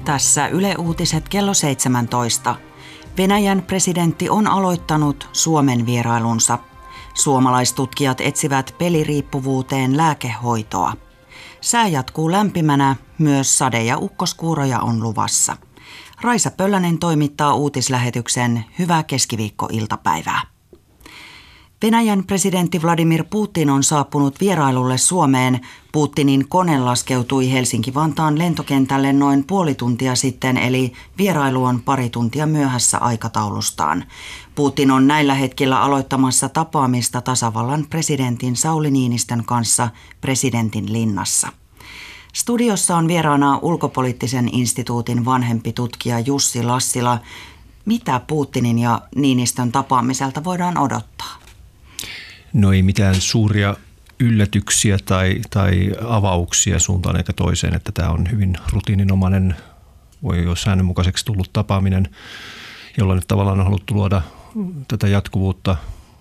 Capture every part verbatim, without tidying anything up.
Tässä Yle Uutiset kello seitsemäntoista. Venäjän presidentti on aloittanut Suomen vierailunsa. Suomalaistutkijat etsivät peliriippuvuuteen lääkehoitoa. Sää jatkuu lämpimänä, myös sade- ja ukkoskuuroja on luvassa. Raisa Pöllänen toimittaa uutislähetyksen. Hyvää keskiviikkoiltapäivää. Venäjän presidentti Vladimir Putin on saapunut vierailulle Suomeen. Putinin kone laskeutui Helsinki-Vantaan lentokentälle noin puoli tuntia sitten, eli vierailu on pari tuntia myöhässä aikataulustaan. Putin on näillä hetkillä aloittamassa tapaamista tasavallan presidentin Sauli Niinistön kanssa presidentin linnassa. Studiossa on vieraana ulkopoliittisen instituutin vanhempi tutkija Jussi Lassila. Mitä Putinin ja Niinistön tapaamiselta voidaan odottaa? No ei mitään suuria yllätyksiä tai, tai avauksia suuntaan eikä toiseen, että tämä on hyvin rutiininomainen, voi jo säännönmukaiseksi tullut tapaaminen, jolla nyt tavallaan on haluttu luoda tätä jatkuvuutta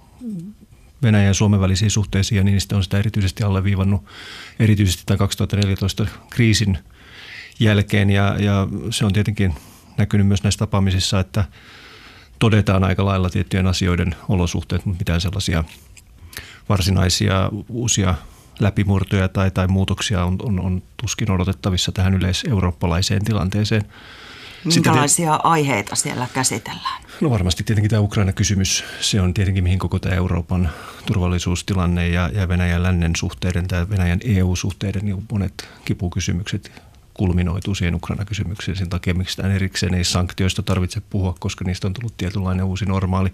Venäjän ja Suomen välisiin suhteisiin, ja Niinistö on sitä erityisesti alleviivannut erityisesti tämän kaksituhattaneljätoista kriisin jälkeen, ja, ja se on tietenkin näkynyt myös näissä tapaamisissa, että todetaan aika lailla tiettyjen asioiden olosuhteet, mutta mitään sellaisia varsinaisia uusia läpimurtoja tai, tai muutoksia on, on, on tuskin odotettavissa tähän yleiseurooppalaiseen tilanteeseen. Minkälaisia te- aiheita siellä käsitellään? No varmasti tietenkin tämä Ukraina-kysymys, se on tietenkin mihin koko tämä Euroopan turvallisuustilanne ja, ja Venäjän lännen suhteiden, tämä Venäjän E U-suhteiden niin monet kipukysymykset kulminoituu siihen Ukraina-kysymykseen. Sen takia miksi erikseen ei sanktioista tarvitse puhua, koska niistä on tullut tietynlainen uusi normaali.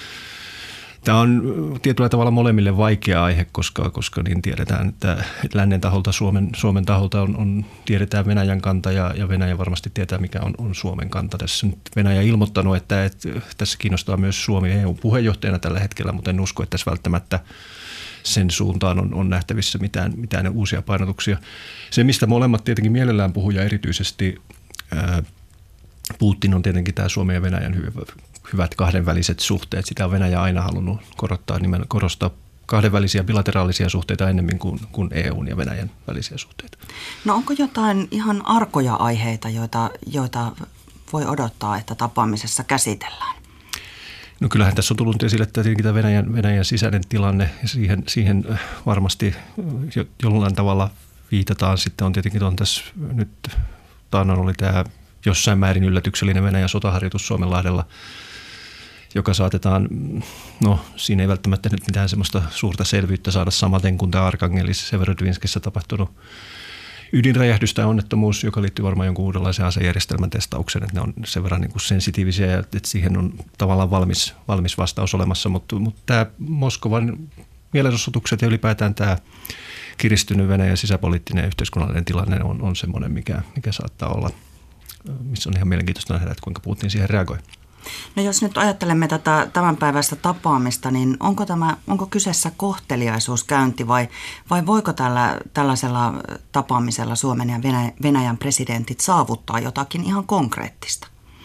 Tämä on tietyllä tavalla molemmille vaikea aihe, koska, koska niin tiedetään, että lännen taholta, Suomen, Suomen taholta on, on, tiedetään Venäjän kanta ja, ja Venäjä varmasti tietää, mikä on, on Suomen kanta. Tässä nyt Venäjä ilmoittanut, että, että tässä kiinnostaa myös Suomi E U-puheenjohtajana tällä hetkellä, mutta en usko, että tässä välttämättä sen suuntaan on, on nähtävissä mitään, mitään uusia painotuksia. Se, mistä molemmat tietenkin mielellään puhuu ja erityisesti ää, Putin on tietenkin tämä Suomen ja Venäjän hyvä, hyvät kahdenväliset suhteet. Sitä on Venäjä aina halunnut korostaa, nimen, korostaa kahdenvälisiä bilateraalisia suhteita enemmän kuin, kuin E U:n ja Venäjän välisiä suhteita. No onko jotain ihan arkoja aiheita, joita, joita voi odottaa, että tapaamisessa käsitellään? No kyllähän tässä on tullut esille tietenkin tämä Venäjän, Venäjän sisäinen tilanne ja siihen, siihen varmasti jollain tavalla viitataan. Sitten on tietenkin on tässä nyt taannoin oli tämä jossain määrin yllätyksellinen Venäjän sotaharjoitus Suomenlahdella, joka saatetaan, no siinä ei välttämättä nyt mitään semmoista suurta selvyyttä saada samaten kuin tämä Arkangelis Severodvinskissä tapahtunut ydinräjähdys tai onnettomuus, joka liittyy varmaan jonkun uudenlaisen asejärjestelmän testaukseen, että ne on sen verran niin kuin sensitiivisiä ja että siihen on tavallaan valmis, valmis vastaus olemassa, mutta, mutta tämä Moskovan mielenosoitukset ja ylipäätään tämä kiristynyt Venäjän sisäpoliittinen ja yhteiskunnallinen tilanne on, on semmoinen, mikä, mikä saattaa olla, missä on ihan mielenkiintoista nähdä, että kuinka Putin siihen reagoi. No jos nyt ajattelemme tätä tämänpäiväistä tapaamista, niin onko, tämä, onko kyseessä kohteliaisuuskäynti vai, vai voiko tällä, tällaisella tapaamisella Suomen ja Venäjän presidentit saavuttaa jotakin ihan konkreettista?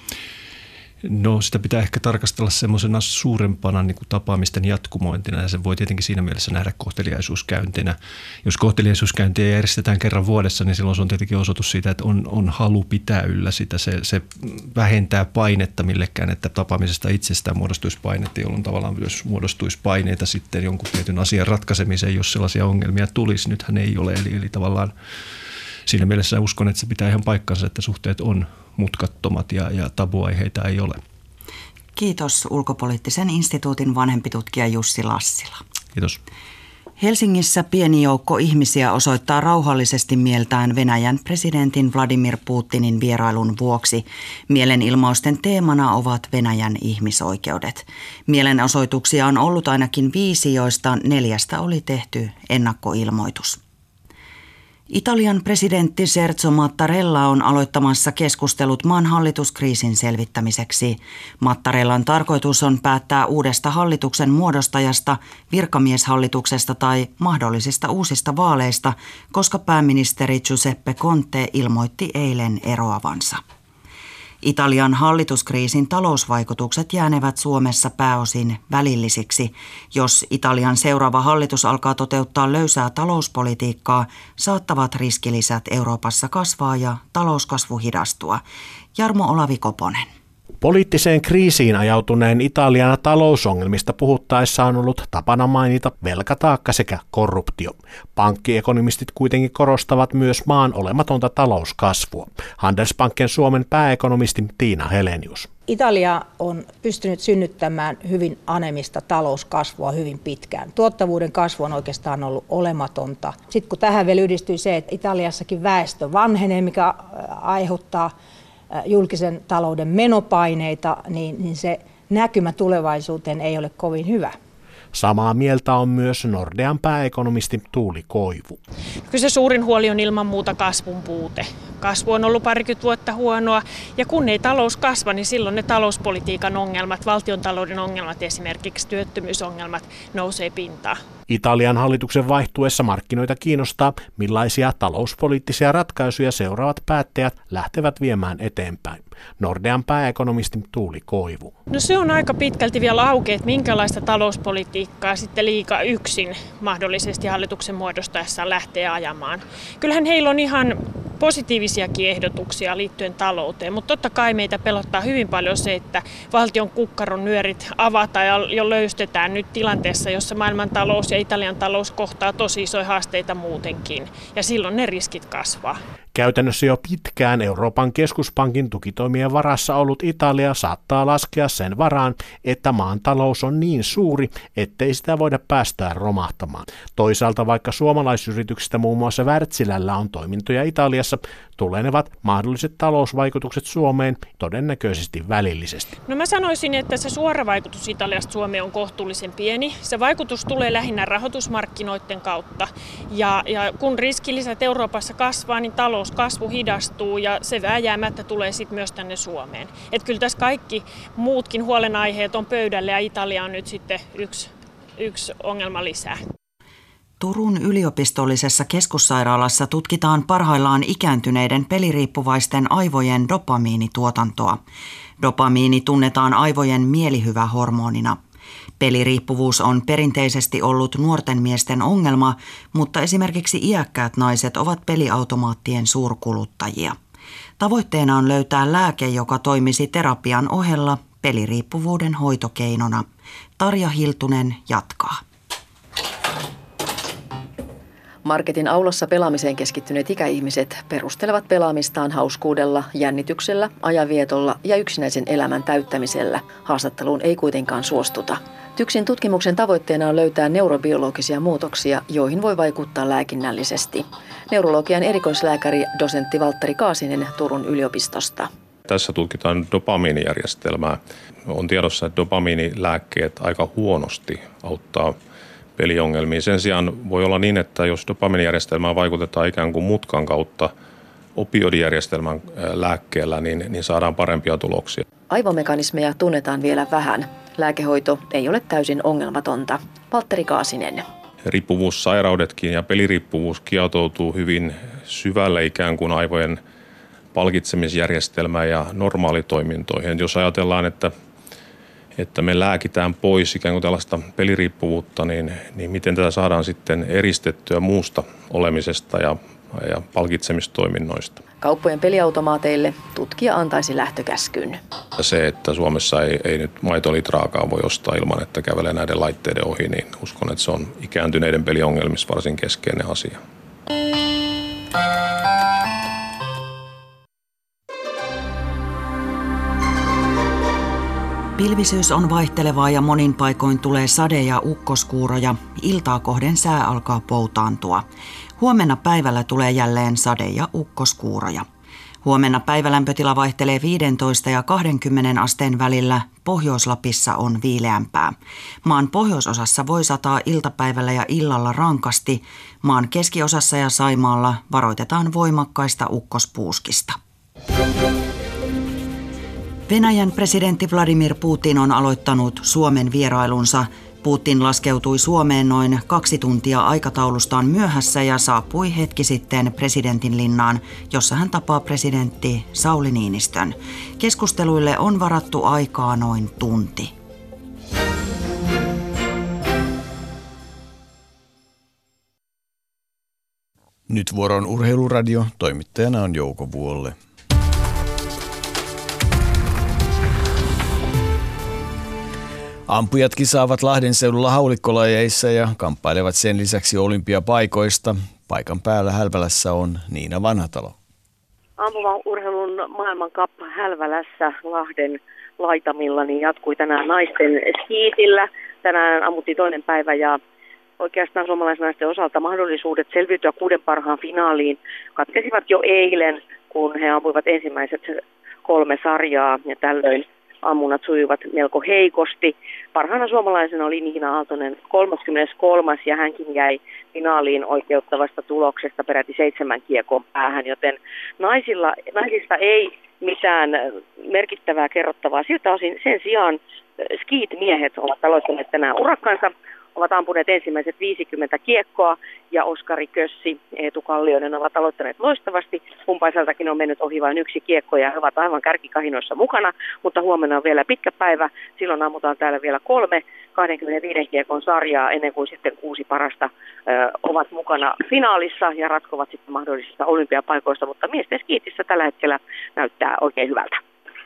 No sitä pitää ehkä tarkastella semmoisena suurempana niin kuin tapaamisten jatkumointina ja sen voi tietenkin siinä mielessä nähdä kohteliaisuuskäyntinä. Jos kohteliaisuuskäyntiä järjestetään kerran vuodessa, niin silloin se on tietenkin osoitus siitä, että on, on halu pitää yllä sitä. Se, se vähentää painetta millekään, että tapaamisesta itsestään muodostuisi painetta, jolloin tavallaan myös muodostuisi paineita sitten jonkun tietyn asian ratkaisemiseen, jos sellaisia ongelmia tulisi. Nythän ei ole, eli, eli tavallaan siinä mielessä uskon, että se pitää ihan paikkansa, että suhteet on mutkattomat ja, ja tabuaiheita ei ole. Kiitos ulkopoliittisen instituutin vanhempi tutkija Jussi Lassila. Kiitos. Helsingissä pieni joukko ihmisiä osoittaa rauhallisesti mieltään Venäjän presidentin Vladimir Putinin vierailun vuoksi. Mielenilmausten teemana ovat Venäjän ihmisoikeudet. Mielenosoituksia on ollut ainakin viisi, joista neljästä oli tehty ennakkoilmoitus. Italian presidentti Sergio Mattarella on aloittamassa keskustelut maan hallituskriisin selvittämiseksi. Mattarellan tarkoitus on päättää uudesta hallituksen muodostajasta, virkamieshallituksesta tai mahdollisista uusista vaaleista, koska pääministeri Giuseppe Conte ilmoitti eilen eroavansa. Italian hallituskriisin talousvaikutukset jäänevät Suomessa pääosin välillisiksi. Jos Italian seuraava hallitus alkaa toteuttaa löysää talouspolitiikkaa, saattavat riskilisät Euroopassa kasvaa ja talouskasvu hidastua. Jarmo Olavi Koponen. Poliittiseen kriisiin ajautuneen Italian talousongelmista puhuttaessa on ollut tapana mainita velkataakka sekä korruptio. Pankkiekonomistit kuitenkin korostavat myös maan olematonta talouskasvua. Handelsbanken Suomen pääekonomisti Tiina Helenius. Italia on pystynyt synnyttämään hyvin anemista talouskasvua hyvin pitkään. Tuottavuuden kasvu on oikeastaan ollut olematonta. Sitten kun tähän vielä yhdistyy se, että Italiassakin väestö vanhenee, mikä aiheuttaa julkisen talouden menopaineita, niin, niin se näkymä tulevaisuuteen ei ole kovin hyvä. Samaa mieltä on myös Nordean pääekonomisti Tuuli Koivu. Kyllä se suurin huoli on ilman muuta kasvun puute. Kasvu on ollut parikymmentä vuotta huonoa, ja kun ei talous kasva, niin silloin ne talouspolitiikan ongelmat, valtiontalouden ongelmat, esimerkiksi työttömyysongelmat nousee pintaan. Italian hallituksen vaihtuessa markkinoita kiinnostaa, millaisia talouspoliittisia ratkaisuja seuraavat päättäjät lähtevät viemään eteenpäin. Nordean pääekonomisti Tuuli Koivu. No se on aika pitkälti vielä auki, että minkälaista talouspolitiikkaa sitten liiga yksin mahdollisesti hallituksen muodostaessaan lähtee ajamaan. Kyllähän heillä on ihan positiivisiakin ehdotuksia liittyen talouteen, mutta totta kai meitä pelottaa hyvin paljon se, että valtion kukkaron nyörit avataan ja jo löystetään nyt tilanteessa, jossa maailman talous ja Italian talous kohtaa tosi isoja haasteita muutenkin, ja silloin ne riskit kasvaa. Käytännössä jo pitkään Euroopan keskuspankin tukitoimien varassa ollut Italia saattaa laskea sen varaan, että maan talous on niin suuri, ettei sitä voida päästää romahtamaan. Toisaalta vaikka suomalaisyrityksistä muun muassa Wärtsilällä on toimintoja Italiassa, tulenevat mahdolliset talousvaikutukset Suomeen todennäköisesti välillisesti. No mä sanoisin, että se suora vaikutus Italiasta Suomeen on kohtuullisen pieni. Se vaikutus tulee lähinnä rahoitusmarkkinoiden kautta, ja, ja kun riskilisät Euroopassa kasvaa, niin talouskasvu hidastuu, ja se vääjäämättä tulee sitten myös tänne Suomeen. Et kyllä tässä kaikki muutkin huolenaiheet on pöydällä, ja Italia on nyt sitten yksi, yksi ongelma lisää. Turun yliopistollisessa keskussairaalassa tutkitaan parhaillaan ikääntyneiden peliriippuvaisten aivojen dopamiinituotantoa. Dopamiini tunnetaan aivojen mielihyvähormonina. Peliriippuvuus on perinteisesti ollut nuorten miesten ongelma, mutta esimerkiksi iäkkäät naiset ovat peliautomaattien suurkuluttajia. Tavoitteena on löytää lääke, joka toimisi terapian ohella peliriippuvuuden hoitokeinona. Tarja Hiltunen jatkaa. Marketin aulassa pelaamiseen keskittyneet ikäihmiset perustelevat pelaamistaan hauskuudella, jännityksellä, ajanvietolla ja yksinäisen elämän täyttämisellä. Haastatteluun ei kuitenkaan suostuta. TYKSin tutkimuksen tavoitteena on löytää neurobiologisia muutoksia, joihin voi vaikuttaa lääkinnällisesti. Neurologian erikoislääkäri dosentti Valtteri Kaasinen Turun yliopistosta. Tässä tutkitaan dopamiinijärjestelmää. On tiedossa, että dopamiinilääkkeet aika huonosti auttaa peliongelmiin. Sen sijaan voi olla niin, että jos dopamiinijärjestelmään vaikutetaan ikään kuin mutkan kautta opioidijärjestelmän lääkkeellä, niin, niin saadaan parempia tuloksia. Aivomekanismeja tunnetaan vielä vähän. Lääkehoito ei ole täysin ongelmatonta. Valtteri Kaasinen. Riippuvuussairaudetkin ja peliriippuvuus kietoutuu hyvin syvälle ikään kuin aivojen palkitsemisjärjestelmään ja normaalitoimintoihin. Jos ajatellaan, että että me lääkitään pois ikään kuin tällaista peliriippuvuutta, niin, niin miten tätä saadaan sitten eristettyä muusta olemisesta ja, ja palkitsemistoiminnoista. Kauppojen peliautomaateille tutkija antaisi lähtökäskyn. Se, että Suomessa ei, ei nyt maitolitraakaan voi ostaa ilman, että kävelee näiden laitteiden ohi, niin uskon, että se on ikääntyneiden peliongelmissa varsin keskeinen asia. Pilvisyys on vaihtelevaa ja monin paikoin tulee sade- ja ukkoskuuroja. Iltaa kohden sää alkaa poutaantua. Huomenna päivällä tulee jälleen sade- ja ukkoskuuroja. Huomenna päivälämpötila vaihtelee viisitoista ja kaksikymmentä asteen välillä. Pohjois-Lapissa on viileämpää. Maan pohjoisosassa voi sataa iltapäivällä ja illalla rankasti. Maan keskiosassa ja Saimaalla varoitetaan voimakkaista ukkospuuskista. Venäjän presidentti Vladimir Putin on aloittanut Suomen vierailunsa. Putin laskeutui Suomeen noin kaksi tuntia aikataulustaan myöhässä ja saapui hetki sitten presidentinlinnaan, jossa hän tapaa presidentti Sauli Niinistön. Keskusteluille on varattu aikaa noin tunti. Nyt vuoron Urheiluradio. Toimittajana on Jouko Vuolle. Ampujat kisaavat Lahden seudulla haulikkolajeissa ja kamppailevat sen lisäksi olympiapaikoista. Paikan päällä Hälvälässä on Niina Vanhatalo. Ampuvan urheilun maailmankap Hälvälässä Lahden laitamilla niin jatkui tänään naisten skiitillä. Tänään ammuttiin toinen päivä ja oikeastaan suomalaisnaisten osalta mahdollisuudet selviytyä kuuden parhaan finaaliin katkesivat jo eilen, kun he ampuivat ensimmäiset kolme sarjaa ja tällöin ammunnat sujuivat melko heikosti. Parhaana suomalaisena oli Niina Aaltonen kolmaskymmeneskolmas ja hänkin jäi finaaliin oikeuttavasta tuloksesta peräti seitsemän kiekon päähän, joten naisilla, naisista ei mitään merkittävää kerrottavaa. Siltä osin sen sijaan skiit-miehet ovat aloittaneet tänään urakkansa, ovat ampuneet ensimmäiset viisikymmentä kiekkoa ja Oskari Kössi, Eetu Kallioinen ovat aloittaneet loistavasti. Humpaiseltakin on mennyt ohi vain yksi kiekko ja he ovat aivan kärkikahinoissa mukana, mutta huomenna on vielä pitkä päivä. Silloin ammutaan täällä vielä kolme kaksikymmentäviisi kiekon sarjaa ennen kuin sitten kuusi parasta ö, ovat mukana finaalissa ja ratkovat sitten mahdollisista olympiapaikoista, mutta miesten skiitissä tällä hetkellä näyttää oikein hyvältä.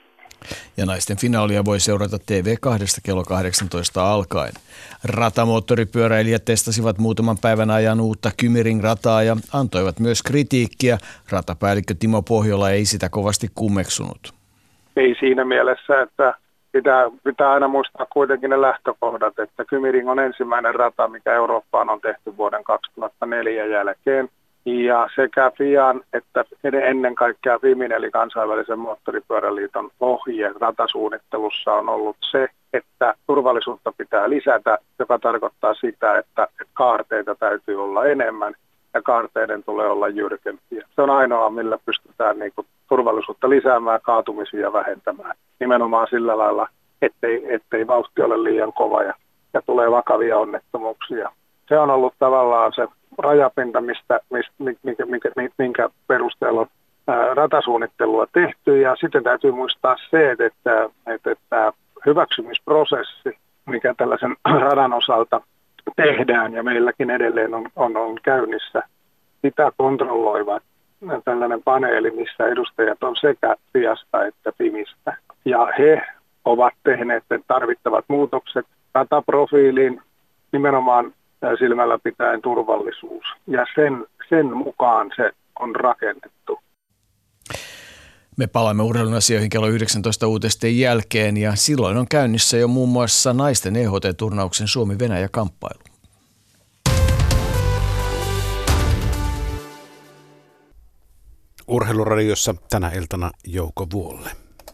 Ja naisten finaalia voi seurata T V kaksi kello kahdeksantoista alkaen. Ratamoottoripyöräilijät testasivat muutaman päivän ajan uutta Kymiring-rataa ja antoivat myös kritiikkiä. Ratapäällikkö Timo Pohjola ei sitä kovasti kummeksunut. Ei siinä mielessä, että pitää, pitää aina muistaa kuitenkin ne lähtökohdat, että Kymiring on ensimmäinen rata, mikä Eurooppaan on tehty vuoden kaksituhattaneljä jälkeen. Ja sekä F I A:n että ennen kaikkea F I Min eli kansainvälisen moottoripyöräliiton ohje ratasuunnittelussa on ollut se, että turvallisuutta pitää lisätä, joka tarkoittaa sitä, että kaarteita täytyy olla enemmän ja kaarteiden tulee olla jyrkempiä. Se on ainoa, millä pystytään niin kuin turvallisuutta lisäämään, kaatumisia vähentämään. Nimenomaan sillä lailla, ettei, ettei vauhti ole liian kova ja, ja tulee vakavia onnettomuuksia. Se on ollut tavallaan se rajapinta, mistä, mistä, minkä, minkä perusteella on ää, ratasuunnittelua tehty. Ja sitten täytyy muistaa se, että, että, että hyväksymisprosessi, mikä tällaisen radan osalta tehdään ja meilläkin edelleen on, on, on käynnissä, sitä kontrolloivat tällainen paneeli, missä edustajat on sekä F I Asta että F I Mistä. Ja he ovat tehneet tarvittavat muutokset rataprofiiliin nimenomaan silmällä pitäen turvallisuus, ja sen, sen mukaan se on rakennettu. Me palaamme urheilun asioihin kello yhdeksäntoista uutisten jälkeen, ja silloin on käynnissä jo muun muassa naisten E H T-turnauksen Suomi-Venäjä-kamppailu. Urheiluradiossa tänä iltana Jouko Vuolle.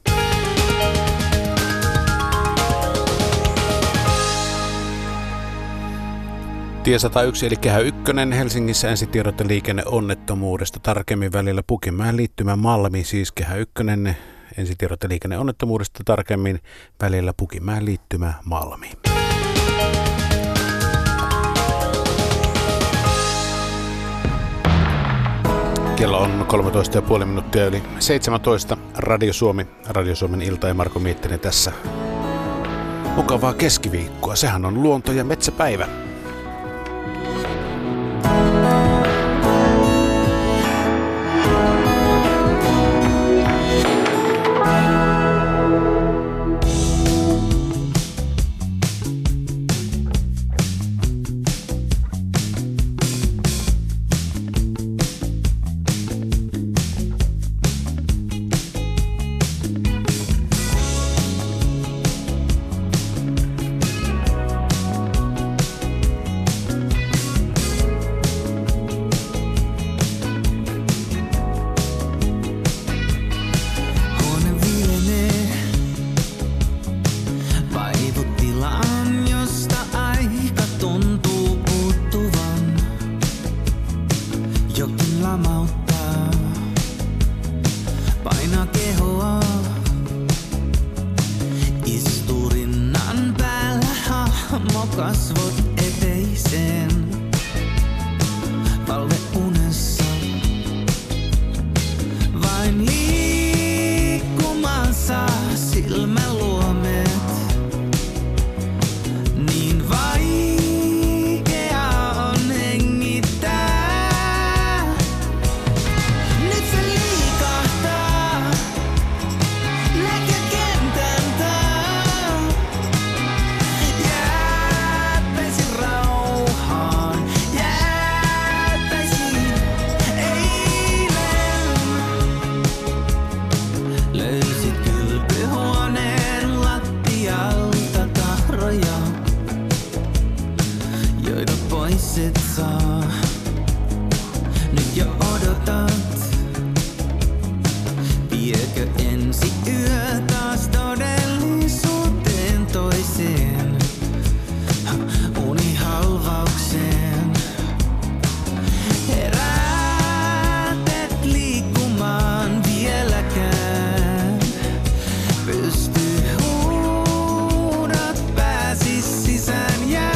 Tie sata yksi eli Kehä yksi Helsingissä ensitiedot ja liikenneonnettomuudesta. Tarkemmin välillä Pukinmäen liittymä Malmi, siis Kehä yksi ensitiedot ja liikenneonnettomuudesta tarkemmin välillä Pukinmäen liittymä Malmi. Kello on kolmetoista pilkku viisi minuuttia yli seitsemäntoista. Radio Suomi, Radio Suomen ilta ja Marko Miettinen tässä. Mukavaa keskiviikkoa, sehän on luonto- ja metsäpäivä. kasvot eteiseen. Valveunessa vain liikkumaan saa silmäluomet. Niin vaikea on hengittää. Nyt se liikahtaa näkökentän taa. Jäätäisin rauhaan, jäätäisin eilen. Löysit kylpyhuoneen lattialta tahroja, joita pois et saa. Nyt jo odotat